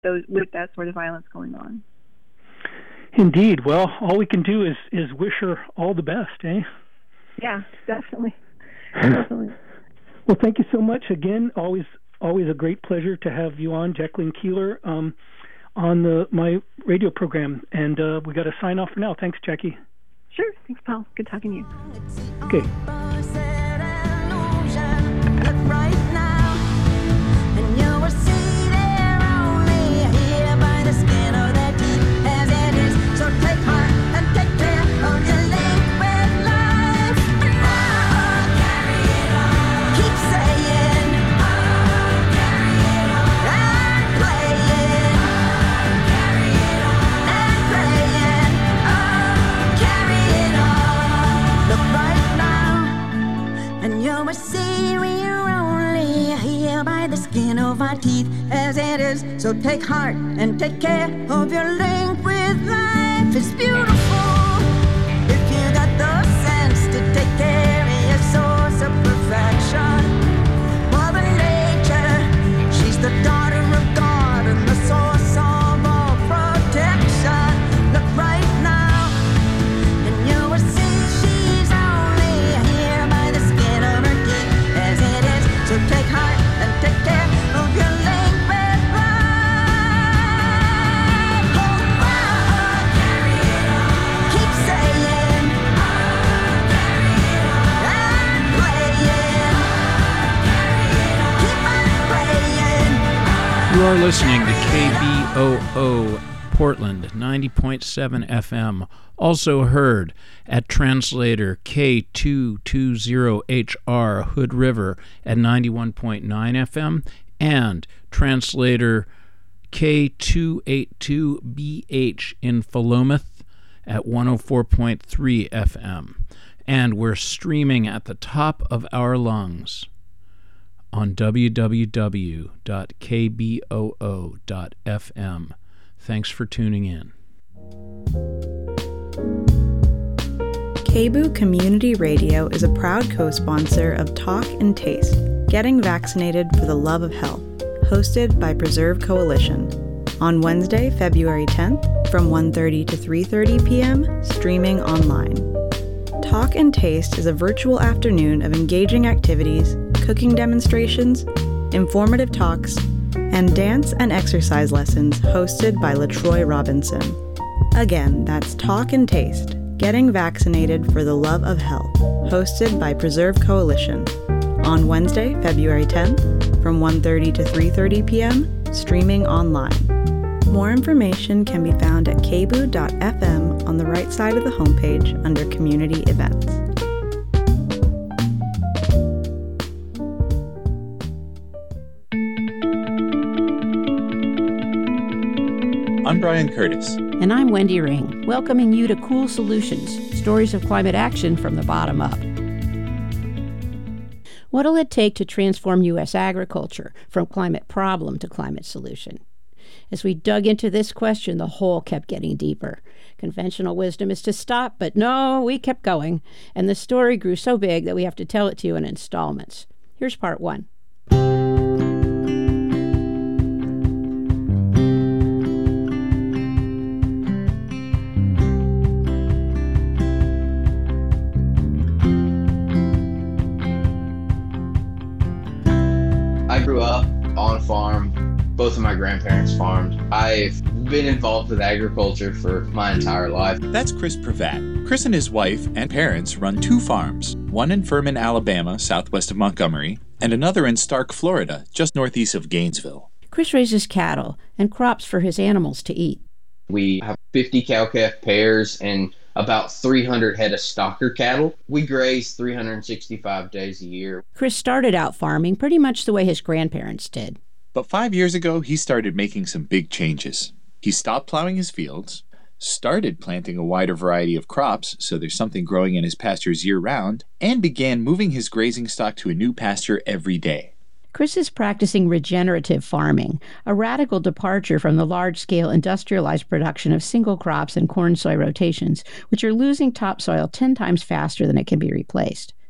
with that sort of violence going on. Indeed. Well, all we can do is wish her all the best, eh? Yeah, definitely. Definitely. Well, thank you so much again. Always a great pleasure to have you on, Jacqueline Keeler, on my radio program. And we got to sign off for now. Thanks, Jackie. Sure. Thanks, Paul. Good talking to you. Okay. Teeth as it is, so take heart and take care of your link with life. It's beautiful if you got the sense to take care of your source of perfection. Mother Nature, she's the daughter of God and the source of all protection. Look right now and you will see she's only here by the skin of her teeth as it is, so take heart and take care. You are listening to KBOO Portland 90.7 FM, also heard at translator K220HR Hood River at 91.9 FM and translator K282BH in Philomath at 104.3 FM. And we're streaming at the top of our lungs on www.kboo.fm. Thanks for tuning in. KBOO Community Radio is a proud co-sponsor of Talk and Taste, Getting Vaccinated for the Love of Health, hosted by Preserve Coalition. On Wednesday, February 10th, from 1:30 to 3:30 p.m., streaming online. Talk and Taste is a virtual afternoon of engaging activities, cooking demonstrations, informative talks, and dance and exercise lessons hosted by LaTroy Robinson. Again, that's Talk and Taste, Getting Vaccinated for the Love of Health, hosted by Preserve Coalition. On Wednesday, February 10th, from 1:30 to 3:30 p.m., streaming online. More information can be found at kboo.fm on the right side of the homepage under Community Events. I'm Brian Curtis. And I'm Wendy Ring, welcoming you to Cool Solutions, stories of climate action from the bottom up. What'll it take to transform U.S. agriculture from climate problem to climate solution? As we dug into this question, the hole kept getting deeper. Conventional wisdom is to stop, but no, we kept going. And the story grew so big that we have to tell it to you in installments. Here's part one. I grew up on a farm. Both of my grandparents farmed. I've been involved with agriculture for my entire life. That's Chris Pravat. Chris and his wife and parents run two farms, one in Furman, Alabama, southwest of Montgomery, and another in Stark, Florida, just northeast of Gainesville. Chris raises cattle and crops for his animals to eat. We have 50 cow-calf pairs and about 300 head of stocker cattle. We graze 365 days a year. Chris started out farming pretty much the way his grandparents did. But 5 years ago, he started making some big changes. He stopped plowing his fields, started planting a wider variety of crops so there's something growing in his pastures year-round, and began moving his grazing stock to a new pasture every day. Chris is practicing regenerative farming, a radical departure from the large-scale industrialized production of single crops and corn-soy rotations, which are losing topsoil 10 times faster than it can be replaced.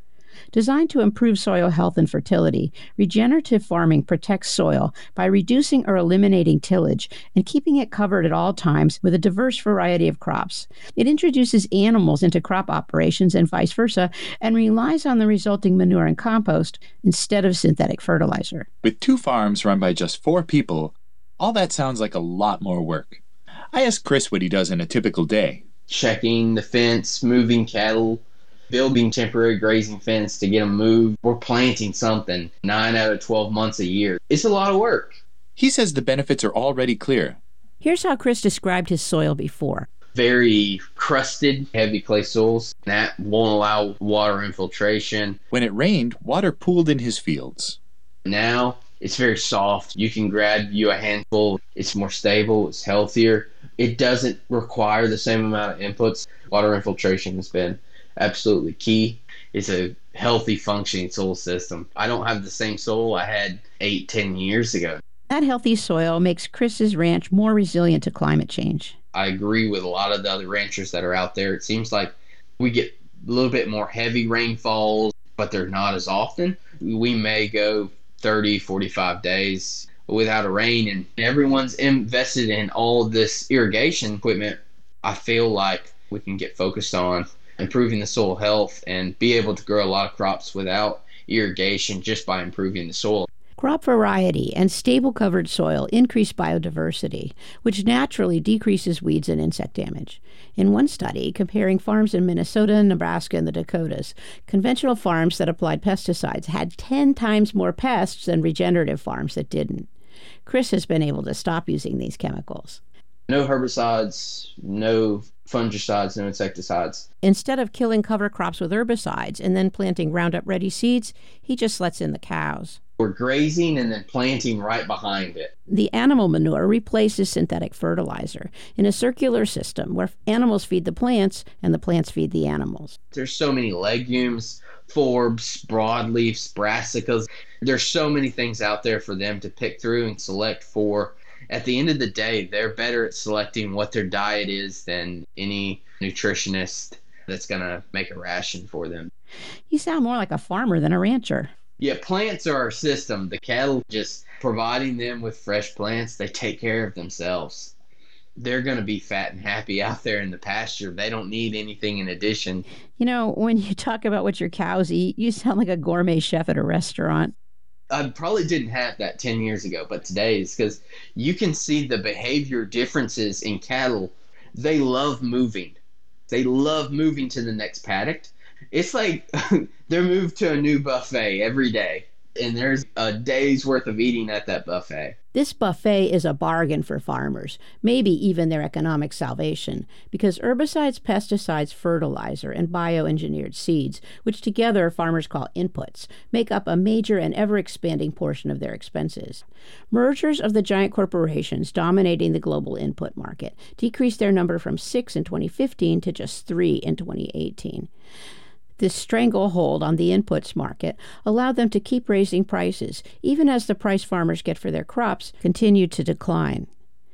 Designed to improve soil health and fertility, regenerative farming protects soil by reducing or eliminating tillage and keeping it covered at all times with a diverse variety of crops. It introduces animals into crop operations and vice versa, and relies on the resulting manure and compost instead of synthetic fertilizer. With 2 farms run by just 4 people, all that sounds like a lot more work. I asked Chris what he does in a typical day. Checking the fence, moving cattle, building temporary grazing fence to get them moved. We're planting something 9 out of 12 months a year. It's a lot of work. He says the benefits are already clear. Here's how Chris described his soil before. Very crusted, heavy clay soils. That won't allow water infiltration. When it rained, water pooled in his fields. Now, it's very soft. You can grab you a handful. It's more stable. It's healthier. It doesn't require the same amount of inputs. Water infiltration has been absolutely key. It's a healthy, functioning soil system. I don't have the same soil I had 8-10 years ago. That healthy soil makes Chris's ranch more resilient to climate change. I agree with a lot of the other ranchers that are out there. It seems like we get a little bit more heavy rainfalls, but they're not as often. We may go 30, 45 days without a rain, and everyone's invested in all this irrigation equipment. I feel like we can get focused on improving the soil health and be able to grow a lot of crops without irrigation just by improving the soil. Crop variety and stable covered soil increase biodiversity, which naturally decreases weeds and insect damage. In one study comparing farms in Minnesota, Nebraska, and the Dakotas, conventional farms that applied pesticides had 10 times more pests than regenerative farms that didn't. Chris has been able to stop using these chemicals. No herbicides, no fungicides, no insecticides. Instead of killing cover crops with herbicides and then planting Roundup Ready seeds, he just lets in the cows. We're grazing and then planting right behind it. The animal manure replaces synthetic fertilizer in a circular system where animals feed the plants and the plants feed the animals. There's so many legumes, forbs, broadleafs, brassicas. There's so many things out there for them to pick through and select for. At the end of the day, they're better at selecting what their diet is than any nutritionist that's going to make a ration for them. You sound more like a farmer than a rancher. Yeah, plants are our system. The cattle, just providing them with fresh plants, they take care of themselves. They're going to be fat and happy out there in the pasture. They don't need anything in addition. You know, when you talk about what your cows eat, you sound like a gourmet chef at a restaurant. I probably didn't have that 10 years ago, but today is because you can see the behavior differences in cattle. They love moving. They love moving to the next paddock. It's like they're moved to a new buffet every day, and there's a day's worth of eating at that buffet. This buffet is a bargain for farmers, maybe even their economic salvation, because herbicides, pesticides, fertilizer, and bioengineered seeds, which together farmers call inputs, make up a major and ever-expanding portion of their expenses. Mergers of the giant corporations dominating the global input market decreased their number from 6 in 2015 to just 3 in 2018. This stranglehold on the inputs market allowed them to keep raising prices, even as the price farmers get for their crops continued to decline.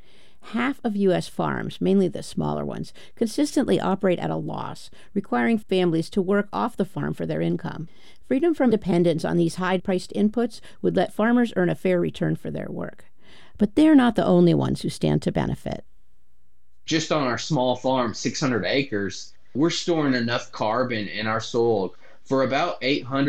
Half of U.S. farms, mainly the smaller ones, consistently operate at a loss, requiring families to work off the farm for their income. Freedom from dependence on these high-priced inputs would let farmers earn a fair return for their work. But they're not the only ones who stand to benefit. Just on our small farm, 600 acres, we're storing enough carbon in our soil for about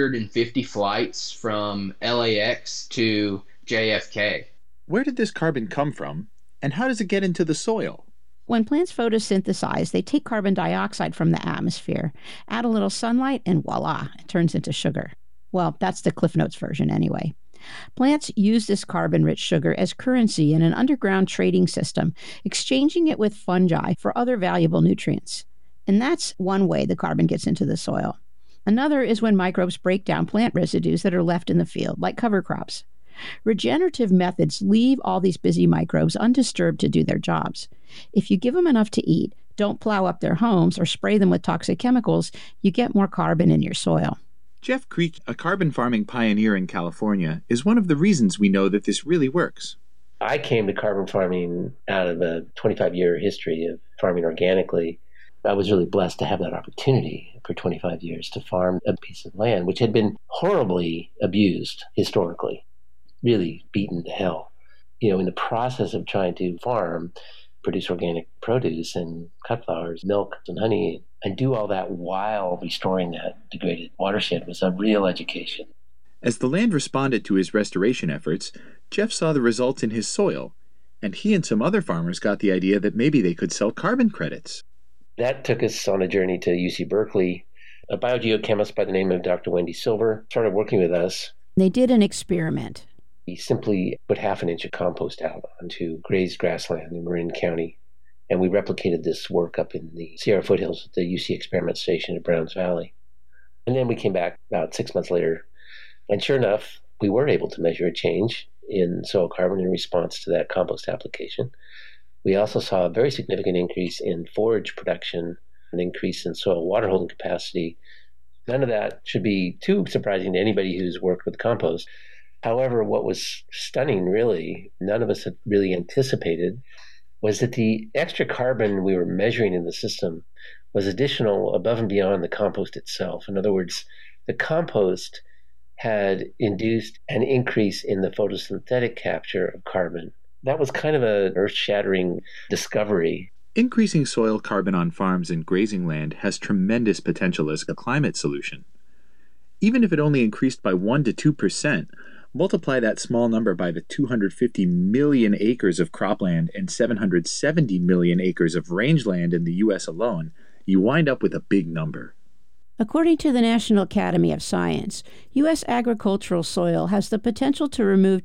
850 flights from LAX to JFK. Where did this carbon come from, and how does it get into the soil? When plants photosynthesize, they take carbon dioxide from the atmosphere, add a little sunlight, and voila, it turns into sugar. Well, that's the Cliff Notes version anyway. Plants use this carbon-rich sugar as currency in an underground trading system, exchanging it with fungi for other valuable nutrients. And that's one way the carbon gets into the soil. Another is when microbes break down plant residues that are left in the field, like cover crops. Regenerative methods leave all these busy microbes undisturbed to do their jobs. If you give them enough to eat, don't plow up their homes or spray them with toxic chemicals, you get more carbon in your soil. Jeff Creek, a carbon farming pioneer in California, is one of the reasons we know that this really works. I came to carbon farming out of a 25-year history of farming organically. I was really blessed to have that opportunity for 25 years to farm a piece of land which had been horribly abused historically, really beaten to hell. In the process of trying to farm, produce organic produce and cut flowers, milk and honey, and do all that while restoring that degraded watershed was a real education. As the land responded to his restoration efforts, Jeff saw the results in his soil, and he and some other farmers got the idea that maybe they could sell carbon credits. That took us on a journey to UC Berkeley. A biogeochemist by the name of Dr. Wendy Silver started working with us. They did an experiment. We simply put half an inch of compost out onto grazed grassland in Marin County, and we replicated this work up in the Sierra foothills at the UC Experiment Station at Browns Valley. And then we came back about 6 months later, and sure enough, we were able to measure a change in soil carbon in response to that compost application. We also saw a very significant increase in forage production, an increase in soil water holding capacity. None of that should be too surprising to anybody who's worked with compost. However, what was stunning, really, none of us had really anticipated, was that the extra carbon we were measuring in the system was additional above and beyond the compost itself. In other words, the compost had induced an increase in the photosynthetic capture of carbon. That was kind of an earth-shattering discovery. Increasing soil carbon on farms and grazing land has tremendous potential as a climate solution. Even if it only increased by 1 to 2%, multiply that small number by the 250 million acres of cropland and 770 million acres of rangeland in the U.S. alone, you wind up with a big number. According to the National Academy of Science, U.S. agricultural soil has the potential to remove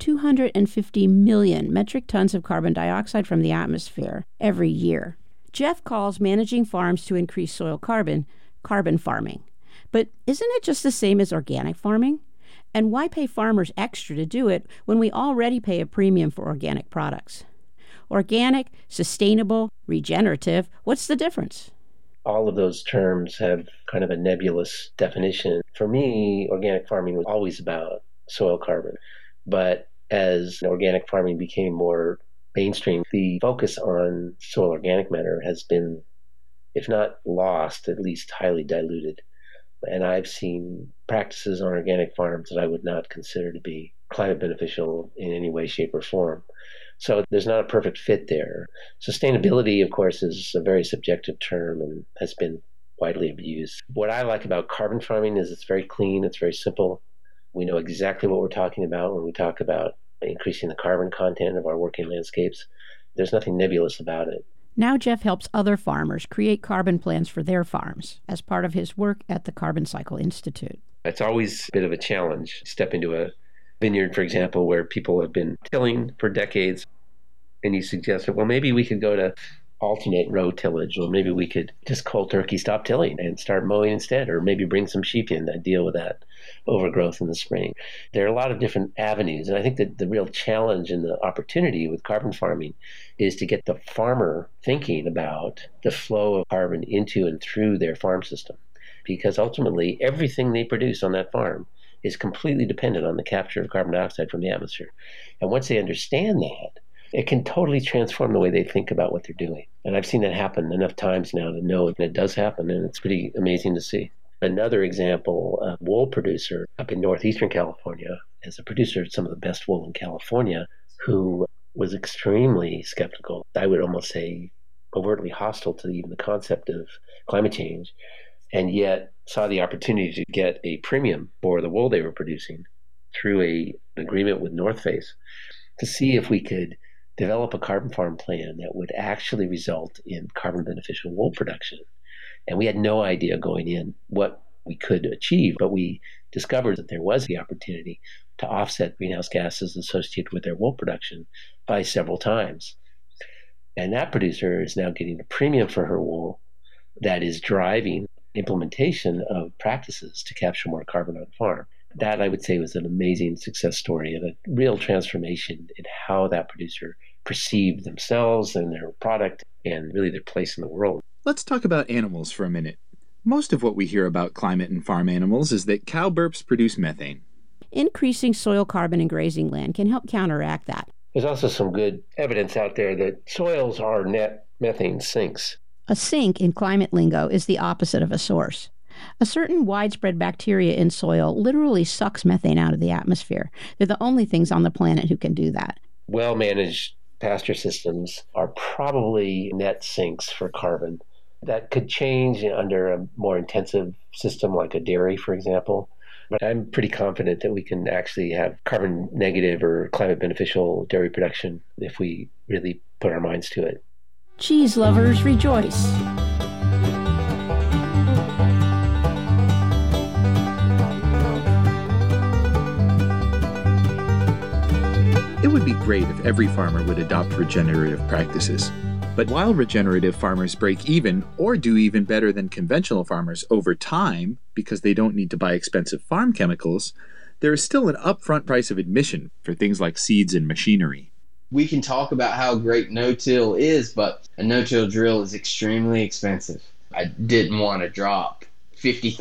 250 million metric tons of carbon dioxide from the atmosphere every year. Jeff calls managing farms to increase soil carbon farming. But isn't it just the same as organic farming? And why pay farmers extra to do it when we already pay a premium for organic products? Organic, sustainable, regenerative, what's the difference? All of those terms have kind of a nebulous definition. For me, organic farming was always about soil carbon. But as organic farming became more mainstream, the focus on soil organic matter has been, if not lost, at least highly diluted. And I've seen practices on organic farms that I would not consider to be climate beneficial in any way, shape, or form. So there's not a perfect fit there. Sustainability, of course, is a very subjective term and has been widely abused. What I like about carbon farming is it's very clean, it's very simple. We know exactly what we're talking about when we talk about increasing the carbon content of our working landscapes. There's nothing nebulous about it. Now Jeff helps other farmers create carbon plans for their farms as part of his work at the Carbon Cycle Institute. It's always a bit of a challenge. Step into a vineyard, for example, where people have been tilling for decades, and you suggested, well, maybe we could go to alternate row tillage, or maybe we could just cold turkey stop tilling and start mowing instead, or maybe bring some sheep in that deal with that overgrowth in the spring. There are a lot of different avenues, and I think that the real challenge and the opportunity with carbon farming is to get the farmer thinking about the flow of carbon into and through their farm system, because ultimately everything they produce on that farm is completely dependent on the capture of carbon dioxide from the atmosphere. And once they understand that, it can totally transform the way they think about what they're doing. And I've seen that happen enough times now to know that it does happen, and it's pretty amazing to see. Another example, a wool producer up in northeastern California, is a producer of some of the best wool in California, who was extremely skeptical. I would almost say overtly hostile to even the concept of climate change, and yet saw the opportunity to get a premium for the wool they were producing through an agreement with North Face to see if we could develop a carbon farm plan that would actually result in carbon beneficial wool production. And we had no idea going in what we could achieve, but we discovered that there was the opportunity to offset greenhouse gases associated with their wool production by several times. And that producer is now getting a premium for her wool that is driving implementation of practices to capture more carbon on farm. That, I would say, was an amazing success story and a real transformation in how that producer perceived themselves and their product and really their place in the world. Let's talk about animals for a minute. Most of what we hear about climate and farm animals is that cow burps produce methane. Increasing soil carbon in grazing land can help counteract that. There's also some good evidence out there that soils are net methane sinks. A sink in climate lingo is the opposite of a source. A certain widespread bacteria in soil literally sucks methane out of the atmosphere. They're the only things on the planet who can do that. Well-managed pasture systems are probably net sinks for carbon. That could change under a more intensive system like a dairy, for example. But I'm pretty confident that we can actually have carbon negative or climate beneficial dairy production if we really put our minds to it. Cheese lovers rejoice. It would be great if every farmer would adopt regenerative practices. But while regenerative farmers break even or do even better than conventional farmers over time because they don't need to buy expensive farm chemicals, there is still an upfront price of admission for things like seeds and machinery. We can talk about how great no-till is, but a no-till drill is extremely expensive. I didn't want to drop $50,000,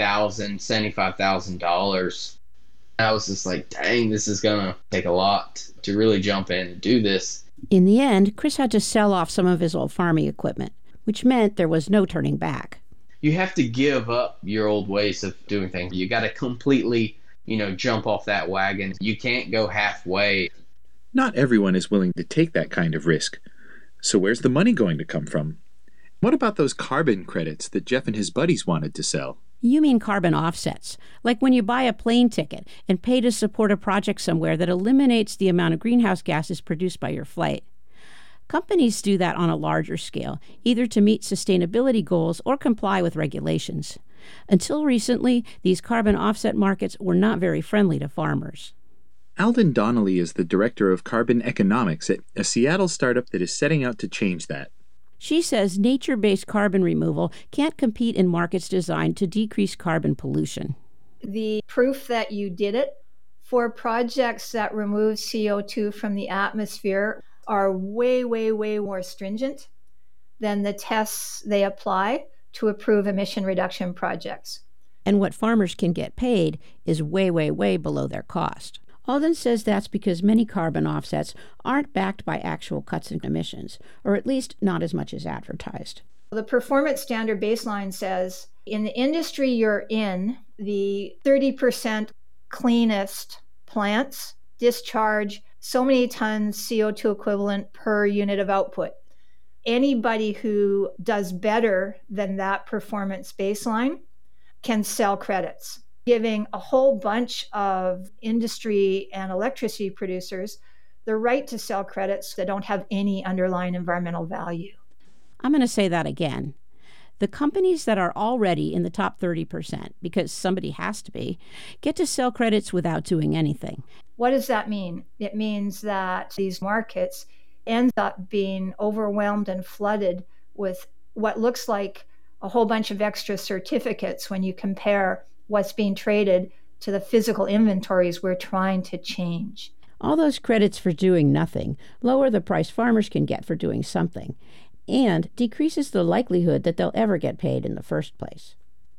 $75,000. I was just like, dang, this is going to take a lot to really jump in and do this. In the end, Chris had to sell off some of his old farming equipment, which meant there was no turning back. You have to give up your old ways of doing things. You got to completely, jump off that wagon. You can't go halfway. Not everyone is willing to take that kind of risk. So where's the money going to come from? What about those carbon credits that Jeff and his buddies wanted to sell? You mean carbon offsets, like when you buy a plane ticket and pay to support a project somewhere that eliminates the amount of greenhouse gases produced by your flight. Companies do that on a larger scale, either to meet sustainability goals or comply with regulations. Until recently, these carbon offset markets were not very friendly to farmers. Alden Donnelly is the director of carbon economics at a Seattle startup that is setting out to change that. She says nature-based carbon removal can't compete in markets designed to decrease carbon pollution. The proof that you did it for projects that remove CO2 from the atmosphere are way, way, way more stringent than the tests they apply to approve emission reduction projects. And what farmers can get paid is way, way, way below their cost. Alden says that's because many carbon offsets aren't backed by actual cuts in emissions, or at least not as much as advertised. The performance standard baseline says in the industry you're in, the 30% cleanest plants discharge so many tons CO2 equivalent per unit of output. Anybody who does better than that performance baseline can sell credits, giving a whole bunch of industry and electricity producers the right to sell credits that don't have any underlying environmental value. I'm going to say that again. The companies that are already in the top 30%, because somebody has to be, get to sell credits without doing anything. What does that mean? It means that these markets end up being overwhelmed and flooded with what looks like a whole bunch of extra certificates when you compare what's being traded to the physical inventories we're trying to change. All those credits for doing nothing lower the price farmers can get for doing something and decreases the likelihood that they'll ever get paid in the first place.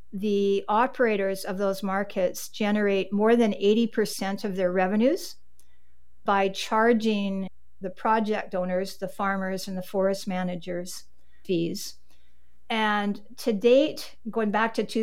The operators of those markets generate more than 80% of their revenues by charging the project owners, the farmers and the forest managers, fees. And to date, going back to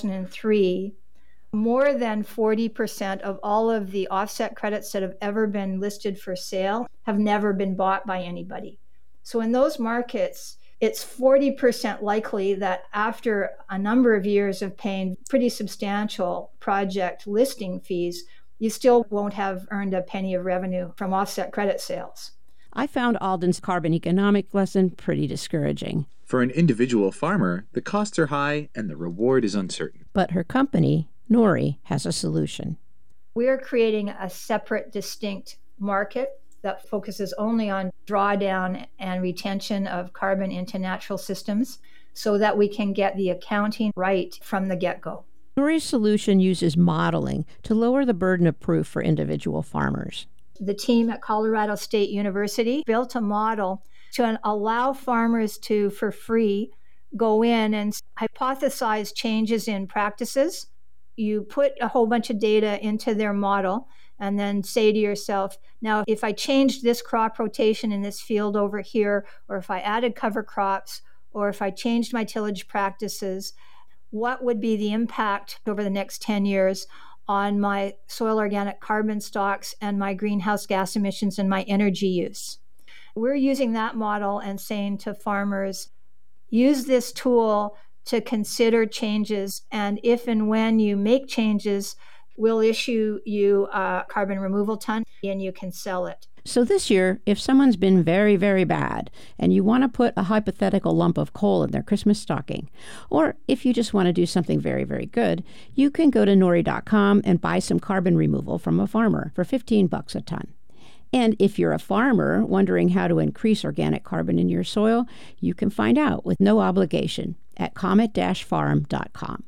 2003, more than 40% of all of the offset credits that have ever been listed for sale have never been bought by anybody. So in those markets, it's 40% likely that after a number of years of paying pretty substantial project listing fees, you still won't have earned a penny of revenue from offset credit sales. I found Alden's carbon economic lesson pretty discouraging. For an individual farmer, the costs are high and the reward is uncertain. But her company, Nori, has a solution. We're creating a separate, distinct market that focuses only on drawdown and retention of carbon into natural systems so that we can get the accounting right from the get-go. Nori's solution uses modeling to lower the burden of proof for individual farmers. The team at Colorado State University built a model to allow farmers to, for free, go in and hypothesize changes in practices. You put a whole bunch of data into their model and then say to yourself, now, if I changed this crop rotation in this field over here, or if I added cover crops, or if I changed my tillage practices, what would be the impact over the next 10 years on my soil organic carbon stocks and my greenhouse gas emissions and my energy use? We're using that model and saying to farmers, use this tool to consider changes, and if and when you make changes, we'll issue you a carbon removal ton and you can sell it. So this year, if someone's been very, very bad and you want to put a hypothetical lump of coal in their Christmas stocking, or if you just want to do something very, very good, you can go to nori.com and buy some carbon removal from a farmer for $15 a ton. And if you're a farmer wondering how to increase organic carbon in your soil, you can find out with no obligation at comet-farm.com.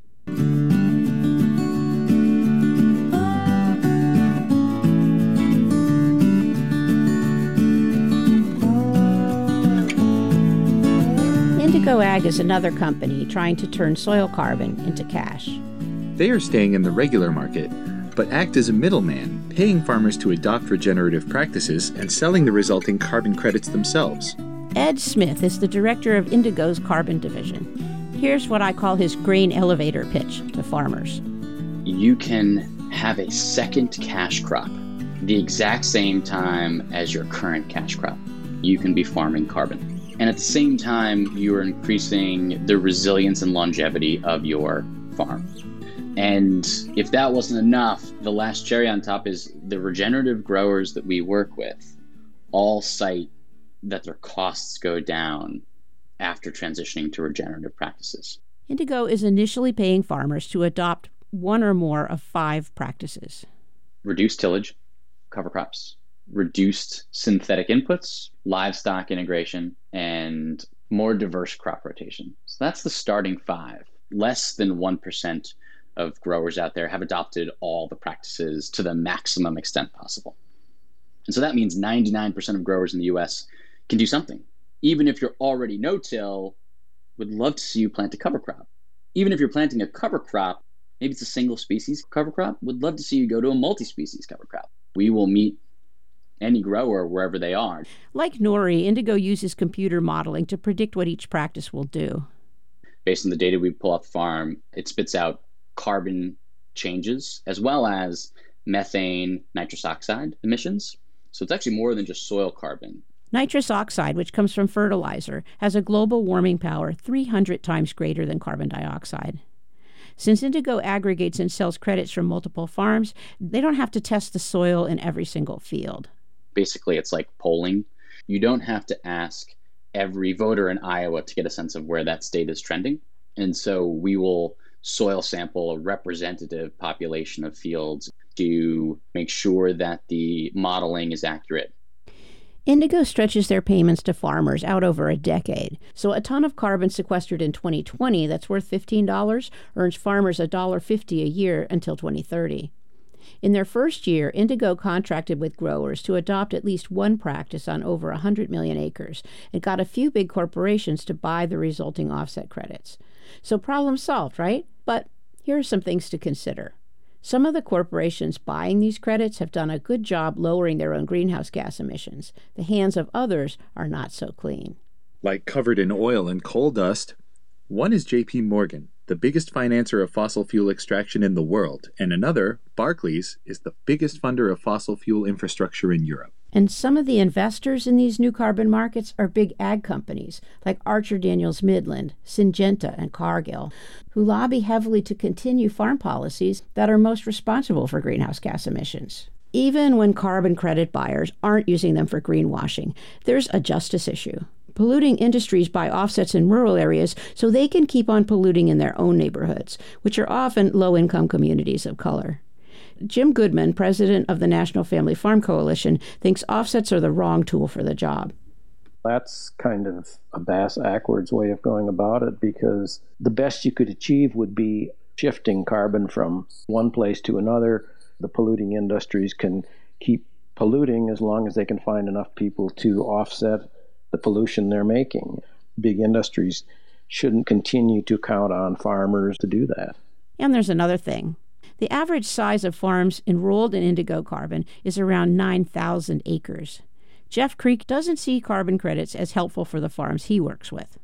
Indigo Ag is another company trying to turn soil carbon into cash. They are staying in the regular market, but act as a middleman, paying farmers to adopt regenerative practices and selling the resulting carbon credits themselves. Ed Smith is the director of Indigo's carbon division. Here's what I call his grain elevator pitch to farmers. You can have a second cash crop the exact same time as your current cash crop. You can be farming carbon. And at the same time, you are increasing the resilience and longevity of your farm. And if that wasn't enough, the last cherry on top is the regenerative growers that we work with all cite that their costs go down after transitioning to regenerative practices. Indigo is initially paying farmers to adopt one or more of 5 practices. Reduced tillage, cover crops, reduced synthetic inputs, livestock integration, and more diverse crop rotation. So that's the starting 5. Less than 1% of growers out there have adopted all the practices to the maximum extent possible. And so that means 99% of growers in the US can do something. Even if you're already no-till, would love to see you plant a cover crop. Even if you're planting a cover crop, maybe it's a single species cover crop, would love to see you go to a multi-species cover crop. We will meet any grower wherever they are. Like Nori, Indigo uses computer modeling to predict what each practice will do. Based on the data we pull off the farm, it spits out carbon changes as well as methane, nitrous oxide emissions. So it's actually more than just soil carbon. Nitrous oxide, which comes from fertilizer, has a global warming power 300 times greater than carbon dioxide. Since Indigo aggregates and sells credits from multiple farms, they don't have to test the soil in every single field. Basically, it's like polling. You don't have to ask every voter in Iowa to get a sense of where that state is trending. And so we will soil sample a representative population of fields to make sure that the modeling is accurate. Indigo stretches their payments to farmers out over a decade. So a ton of carbon sequestered in 2020 that's worth $15 earns farmers $1.50 a year until 2030. In their first year, Indigo contracted with growers to adopt at least one practice on over 100 million acres and got a few big corporations to buy the resulting offset credits. So problem solved, right? But here are some things to consider. Some of the corporations buying these credits have done a good job lowering their own greenhouse gas emissions. The hands of others are not so clean. Like covered in oil and coal dust. One is J.P. Morgan, the biggest financer of fossil fuel extraction in the world, and another, Barclays, is the biggest funder of fossil fuel infrastructure in Europe. And some of the investors in these new carbon markets are big ag companies like Archer Daniels Midland, Syngenta, and Cargill, who lobby heavily to continue farm policies that are most responsible for greenhouse gas emissions. Even when carbon credit buyers aren't using them for greenwashing, there's a justice issue. Polluting industries buy offsets in rural areas so they can keep on polluting in their own neighborhoods, which are often low-income communities of color. Jim Goodman, president of the National Family Farm Coalition, thinks offsets are the wrong tool for the job. That's kind of a bass-backwards way of going about it, because the best you could achieve would be shifting carbon from one place to another. The polluting industries can keep polluting as long as they can find enough people to offset the pollution they're making. Big industries shouldn't continue to count on farmers to do that. And there's another thing. The average size of farms enrolled in Indigo Carbon is around 9,000 acres. Jeff Creek doesn't see carbon credits as helpful for the farms he works with.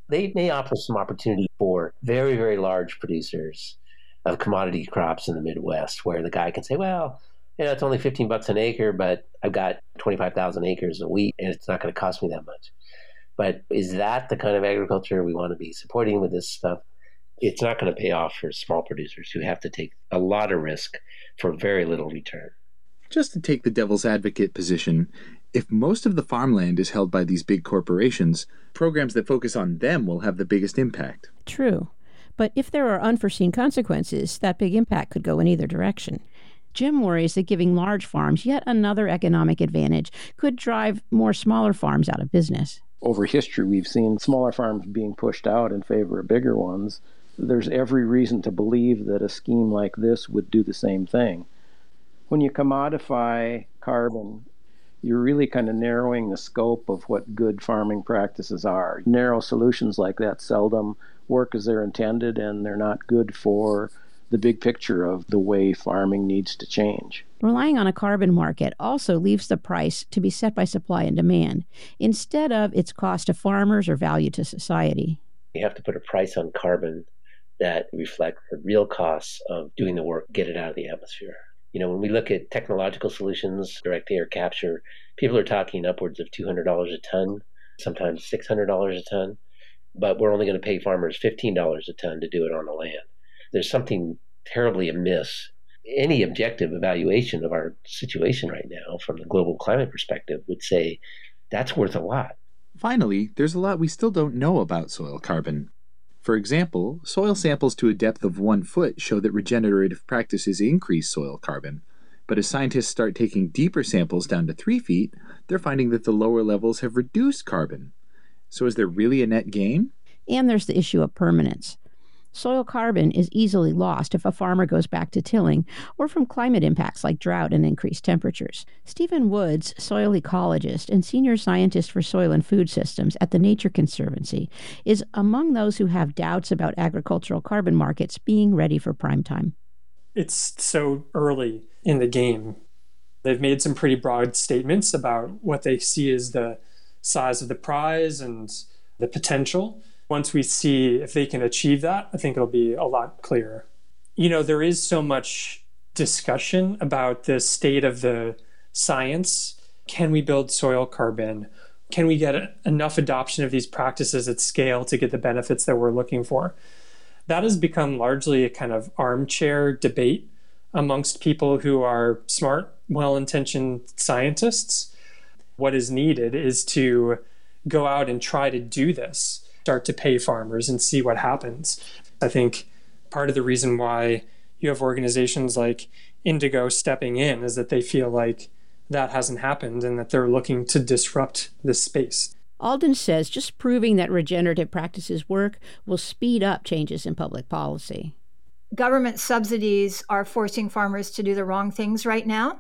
They may offer some opportunity for very, very large producers of commodity crops in the Midwest, where the guy can say, well, it's only $15 an acre, but I've got 25,000 acres of wheat, and it's not going to cost me that much. But is that the kind of agriculture we want to be supporting with this stuff? It's not going to pay off for small producers who have to take a lot of risk for very little return. Just to take the devil's advocate position, if most of the farmland is held by these big corporations, programs that focus on them will have the biggest impact. True. But if there are unforeseen consequences, that big impact could go in either direction. Jim worries that giving large farms yet another economic advantage could drive more smaller farms out of business. Over history, we've seen smaller farms being pushed out in favor of bigger ones. There's every reason to believe that a scheme like this would do the same thing. When you commodify carbon, you're really kind of narrowing the scope of what good farming practices are. Narrow solutions like that seldom work as they're intended, and they're not good for the big picture of the way farming needs to change. Relying on a carbon market also leaves the price to be set by supply and demand, instead of its cost to farmers or value to society. You have to put a price on carbon that reflects the real costs of doing the work, get it out of the atmosphere. When we look at technological solutions, direct air capture, people are talking upwards of $200 a ton, sometimes $600 a ton, but we're only going to pay farmers $15 a ton to do it on the land. There's something terribly amiss. Any objective evaluation of our situation right now from the global climate perspective would say that's worth a lot. Finally, there's a lot we still don't know about soil carbon. For example, soil samples to a depth of 1 foot show that regenerative practices increase soil carbon. But as scientists start taking deeper samples down to 3 feet, they're finding that the lower levels have reduced carbon. So is there really a net gain? And there's the issue of permanence. Soil carbon is easily lost if a farmer goes back to tilling or from climate impacts like drought and increased temperatures. Stephen Woods, soil ecologist and senior scientist for soil and food systems at the Nature Conservancy, is among those who have doubts about agricultural carbon markets being ready for prime time. It's so early in the game. They've made some pretty broad statements about what they see as the size of the prize and the potential. Once we see if they can achieve that, I think it'll be a lot clearer. There is so much discussion about the state of the science. Can we build soil carbon? Can we get enough adoption of these practices at scale to get the benefits that we're looking for? That has become largely a kind of armchair debate amongst people who are smart, well-intentioned scientists. What is needed is to go out and try to do this. Start to pay farmers and see what happens. I think part of the reason why you have organizations like Indigo stepping in is that they feel like that hasn't happened and that they're looking to disrupt this space. Alden says just proving that regenerative practices work will speed up changes in public policy. Government subsidies are forcing farmers to do the wrong things right now.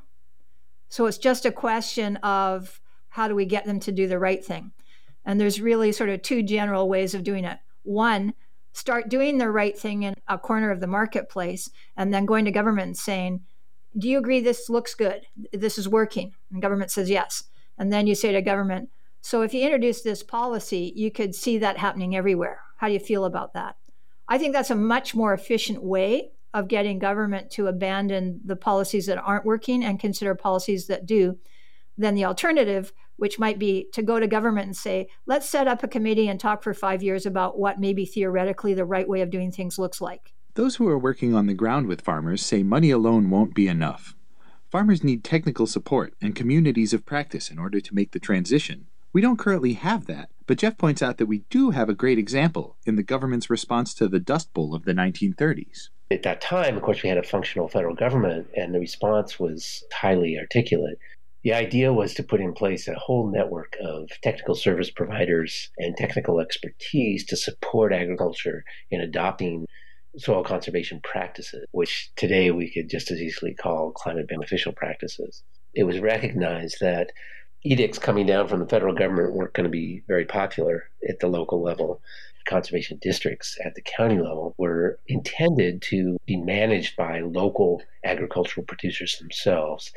So it's just a question of how do we get them to do the right thing? And there's really sort of 2 general ways of doing it. One, start doing the right thing in a corner of the marketplace and then going to government and saying, do you agree this looks good? This is working? And government says yes. And then you say to government, so if you introduce this policy, you could see that happening everywhere. How do you feel about that? I think that's a much more efficient way of getting government to abandon the policies that aren't working and consider policies that do than the alternative, which might be to go to government and say, let's set up a committee and talk for 5 years about what maybe theoretically the right way of doing things looks like. Those who are working on the ground with farmers say money alone won't be enough. Farmers need technical support and communities of practice in order to make the transition. We don't currently have that, but Jeff points out that we do have a great example in the government's response to the Dust Bowl of the 1930s. At that time, of course, we had a functional federal government, and the response was highly articulate. The idea was to put in place a whole network of technical service providers and technical expertise to support agriculture in adopting soil conservation practices, which today we could just as easily call climate beneficial practices. It was recognized that edicts coming down from the federal government weren't going to be very popular at the local level. Conservation districts at the county level were intended to be managed by local agricultural producers themselves.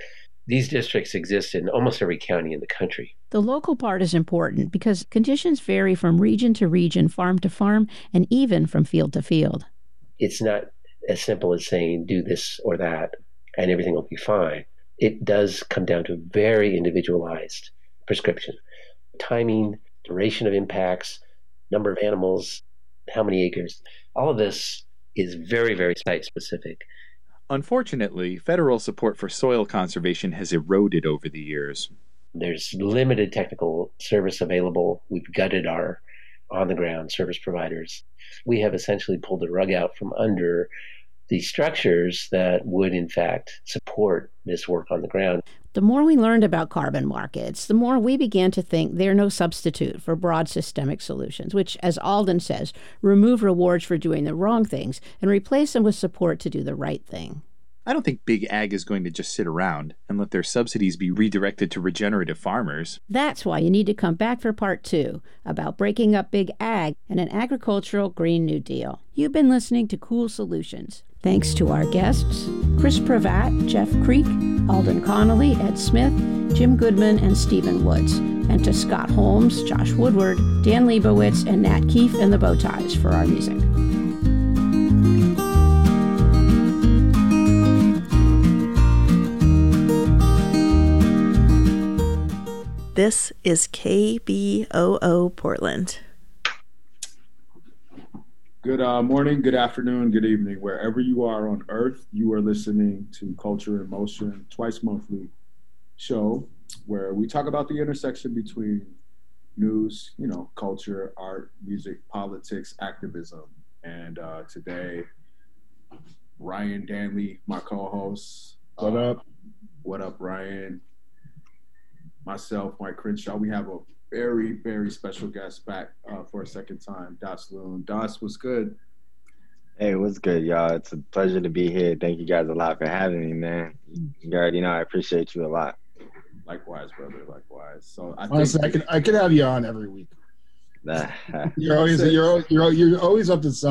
These districts exist in almost every county in the country. The local part is important because conditions vary from region to region, farm to farm, and even from field to field. It's not as simple as saying do this or that and everything will be fine. It does come down to very individualized prescription. Timing, duration of impacts, number of animals, how many acres. All of this is very, very site specific. Unfortunately, federal support for soil conservation has eroded over the years. There's limited technical service available. We've gutted our on-the-ground service providers. We have essentially pulled the rug out from under the structures that would, in fact, support this work on the ground. The more we learned about carbon markets, the more we began to think they're no substitute for broad systemic solutions, which, as Alden says, remove rewards for doing the wrong things and replace them with support to do the right thing. I don't think Big Ag is going to just sit around and let their subsidies be redirected to regenerative farmers. That's why you need to come back for part 2 about breaking up Big Ag and an agricultural Green New Deal. You've been listening to Cool Solutions. Thanks to our guests, Chris Pravat, Jeff Creek, Alden Connolly, Ed Smith, Jim Goodman, and Stephen Woods, and to Scott Holmes, Josh Woodward, Dan Leibowitz, and Nat Keefe and the Bowties for our music. This is KBOO Portland. Good morning, good afternoon, good evening. Wherever you are on Earth, you are listening to Culture in Motion, twice monthly show where we talk about the intersection between news, culture, art, music, politics, activism. And today, Ryan Danley, my co-host. What up? What up, Ryan? Myself, Mike Crenshaw. We have a very, very special guest back for a second time, Das Loon. Das, what's good? Hey, what's good, y'all? It's a pleasure to be here. Thank you guys a lot for having me, man. You already know I appreciate you a lot. Likewise, brother. Likewise. So Honestly, I could have you on every week. You're always up to something.